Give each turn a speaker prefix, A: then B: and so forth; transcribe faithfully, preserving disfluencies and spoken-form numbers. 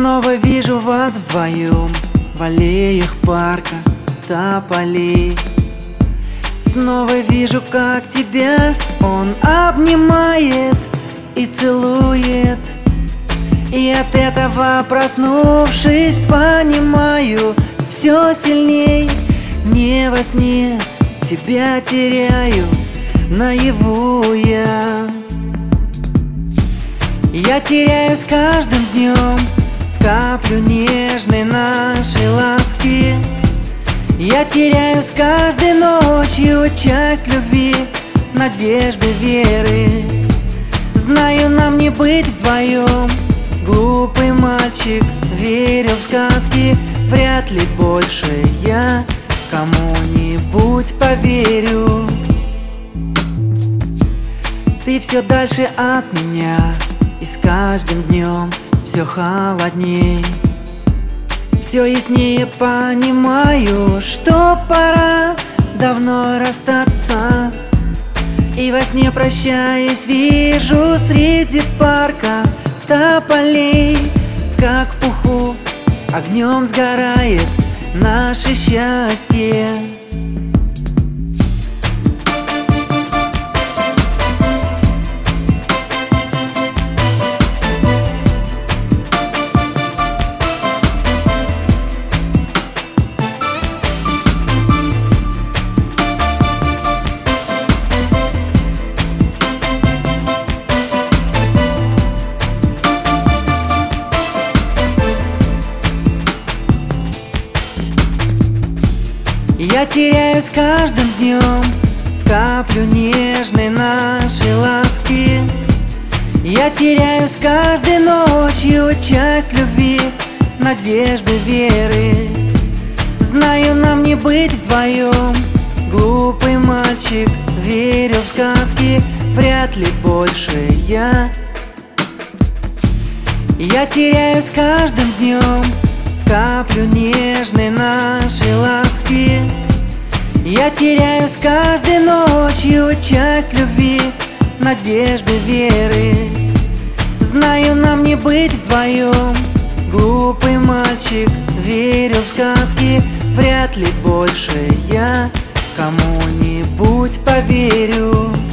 A: Снова вижу вас вдвоем в аллеях парка тополей. Снова вижу, как тебя он обнимает и целует. И от этого, проснувшись, понимаю все сильней. Не во сне тебя теряю, наяву я. Я теряю с каждым днем каплю нежной нашей ласки. Я теряю с каждой ночью часть любви, надежды, веры. Знаю, нам не быть вдвоем. Глупый мальчик верил в сказки. Вряд ли больше я кому-нибудь поверю. Ты все дальше от меня, и с каждым днем все холодней. Все яснее понимаю, что пора давно расстаться. И во сне, прощаясь, вижу среди парка тополей, как в пуху огнем сгорает наше счастье. Я теряю с каждым днем каплю нежной нашей ласки. Я теряю с каждой ночью часть любви, надежды, веры. Знаю, нам не быть вдвоем. Глупый мальчик верил в сказки. Вряд ли больше я. Я теряю с каждым днем каплю нежной нашей ласки. Я теряю с каждой ночью часть любви, надежды, веры. Знаю, нам не быть вдвоем. Глупый мальчик верил в сказки. Вряд ли больше я кому-нибудь поверю.